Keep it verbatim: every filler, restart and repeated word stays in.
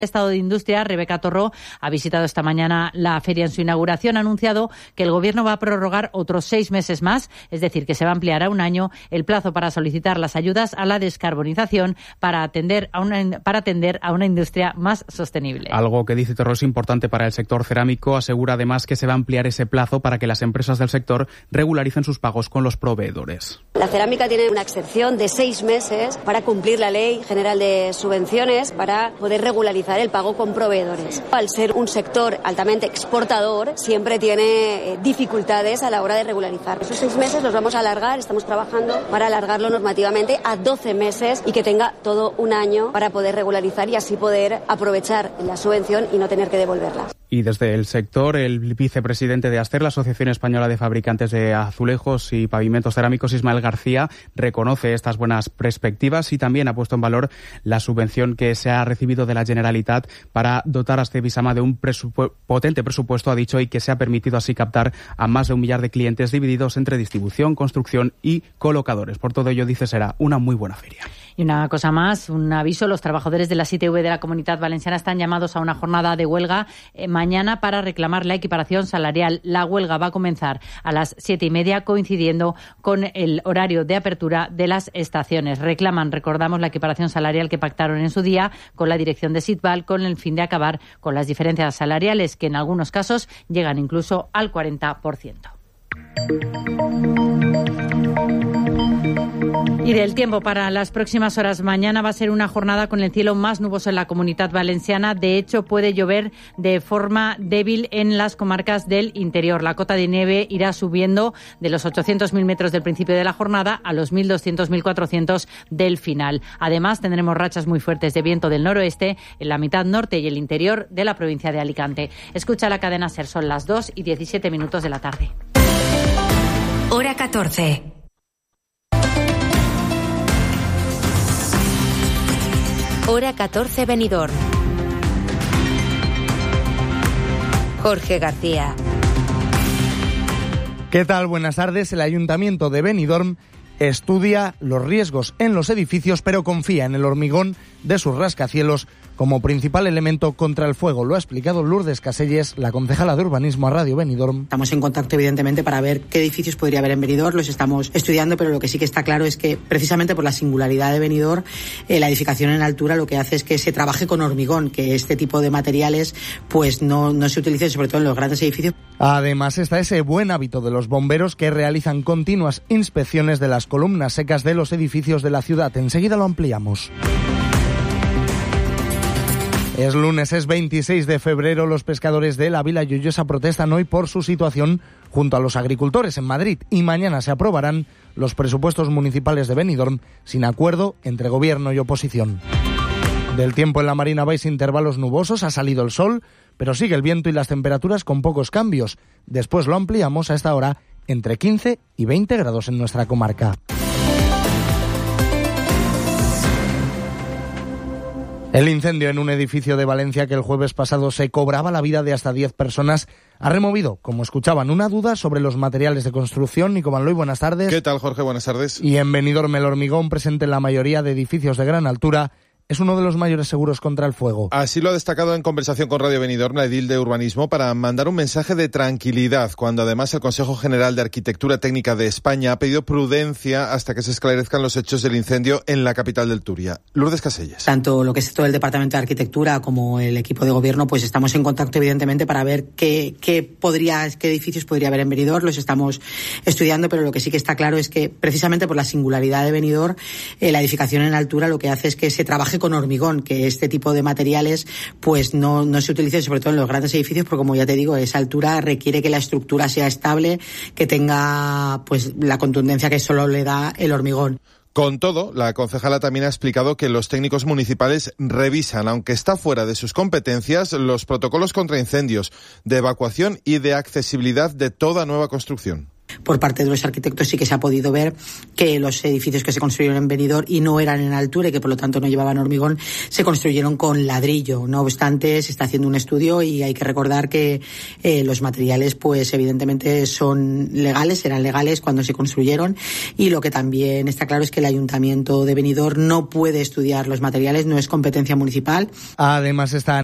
Estado de Industria, Rebeca Torró, ha visitado esta mañana la feria en su inauguración. Ha anunciado que el Gobierno va a prorrogar otros seis meses más, es decir, que se va a ampliar a un año el plazo para solicitar las ayudas a la descarbonización para atender a una, para atender a una industria más sostenible. Algo que dice Torró es importante para el sector cerámico. Asegura además que se va a ampliar ese plazo para que las empresas del sector regularicen sus pagos con los proveedores. La cerámica tiene una excepción de seis meses para cumplir la Ley General de Subvenciones, para poder regularizar el pago con proveedores. Al ser un sector altamente exportador, siempre tiene dificultades a la hora de regularizar. Esos seis meses los vamos a alargar, estamos trabajando para alargarlo normativamente a doce meses y que tenga todo un año para poder regularizar y así poder aprovechar la subvención y no tener que devolverla. Y desde el sector, el vicepresidente de Aster, la Asociación Española de Fabricantes de Azulejos y Pavimentos Cerámicos, Ismael García, reconoce estas buenas perspectivas y también ha puesto en valor la subvención que se ha recibido de la Generalitat para dotar a este Visama de un presupu- potente presupuesto, ha dicho, y que se ha permitido así captar a más de un millar de clientes divididos entre distribución, construcción y colocadores. Por todo ello, dice, será una muy buena feria. Y una cosa más, un aviso, los trabajadores de la I T V de la Comunitat Valenciana están llamados a una jornada de huelga eh, mañana para reclamar la equiparación salarial. La huelga va a comenzar a las siete y media, coincidiendo con el horario de apertura de las estaciones. Reclaman, recordamos, la equiparación salarial que pactaron en su día con la dirección de Sitbal, con el fin de acabar con las diferencias salariales que en algunos casos llegan incluso al cuarenta por ciento. Y del tiempo para las próximas horas. Mañana va a ser una jornada con el cielo más nuboso en la Comunitat Valenciana. De hecho, puede llover de forma débil en las comarcas del interior. La cota de nieve irá subiendo de los ochocientos mil metros del principio de la jornada a los mil doscientos a mil cuatrocientos del final. Además, tendremos rachas muy fuertes de viento del noroeste en la mitad norte y el interior de la provincia de Alicante. Escucha la cadena SER, son las dos y diecisiete minutos de la tarde. Hora catorce. Hora catorce, Benidorm. Jorge García. ¿Qué tal? Buenas tardes. El Ayuntamiento de Benidorm estudia los riesgos en los edificios, pero confía en el hormigón de sus rascacielos como principal elemento contra el fuego. Lo ha explicado Lourdes Caselles, la concejala de Urbanismo a Radio Benidorm. Estamos en contacto, evidentemente, para ver qué edificios podría haber en Benidorm. Los estamos estudiando, pero lo que sí que está claro es que, precisamente por la singularidad de Benidorm, eh, la edificación en altura lo que hace es que se trabaje con hormigón, que este tipo de materiales pues no, no se utilicen, sobre todo en los grandes edificios. Además está ese buen hábito de los bomberos que realizan continuas inspecciones de las columnas secas de los edificios de la ciudad. Enseguida lo ampliamos. Es lunes, es veintiséis de febrero. Los pescadores de la Vila Lloyosa protestan hoy por su situación junto a los agricultores en Madrid y mañana se aprobarán los presupuestos municipales de Benidorm sin acuerdo entre gobierno y oposición. Del tiempo en la Marina vais intervalos nubosos, ha salido el sol, pero sigue el viento y las temperaturas con pocos cambios. Después lo ampliamos a esta hora entre quince y veinte grados en nuestra comarca. El incendio en un edificio de Valencia que el jueves pasado se cobraba la vida de hasta diez personas ha removido, como escuchaban, una duda sobre los materiales de construcción. Nico Manloy, buenas tardes. ¿Qué tal, Jorge? Buenas tardes. Y en Benidorm el hormigón, presente en la mayoría de edificios de gran altura, es uno de los mayores seguros contra el fuego. Así lo ha destacado en conversación con Radio Benidorm la edil de Urbanismo para mandar un mensaje de tranquilidad, cuando además el Consejo General de Arquitectura Técnica de España ha pedido prudencia hasta que se esclarezcan los hechos del incendio en la capital del Turia. Lourdes Caselles. Tanto lo que es todo el Departamento de Arquitectura como el equipo de gobierno, pues estamos en contacto, evidentemente, para ver qué, qué podría, qué edificios podría haber en Benidorm. Los estamos estudiando, pero lo que sí que está claro es que, precisamente por la singularidad de Benidorm, eh, la edificación en altura lo que hace es que se trabaje con hormigón, que este tipo de materiales pues no, no se utilicen, sobre todo en los grandes edificios, porque, como ya te digo, esa altura requiere que la estructura sea estable, que tenga pues la contundencia que solo le da el hormigón. Con todo, la concejala también ha explicado que los técnicos municipales revisan, aunque está fuera de sus competencias, los protocolos contra incendios, de evacuación y de accesibilidad de toda nueva construcción. Por parte de los arquitectos sí que se ha podido ver que los edificios que se construyeron en Benidorm y no eran en altura y que por lo tanto no llevaban hormigón, se construyeron con ladrillo. No obstante, se está haciendo un estudio y hay que recordar que eh, los materiales pues evidentemente son legales, eran legales cuando se construyeron, y lo que también está claro es que el Ayuntamiento de Benidorm no puede estudiar los materiales, no es competencia municipal. Además está